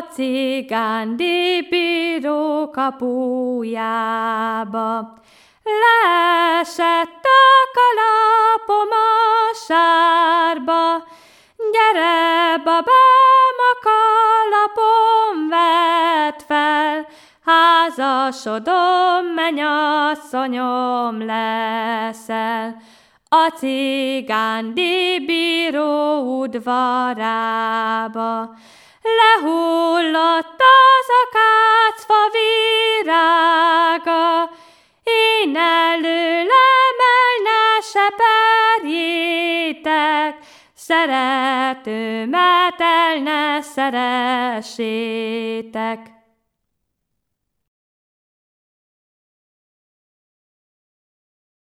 cigán díjbíró kapujába. Leesett a kalapom a sárba, gyere, babám, a kalapom vedd fel, házasodom, mennyasszonyom leszel. A cigán díjbíró udvarába. Lehullott az akácfa virága, én előlem el ne seperjétek, szeretőmet el ne szeressétek.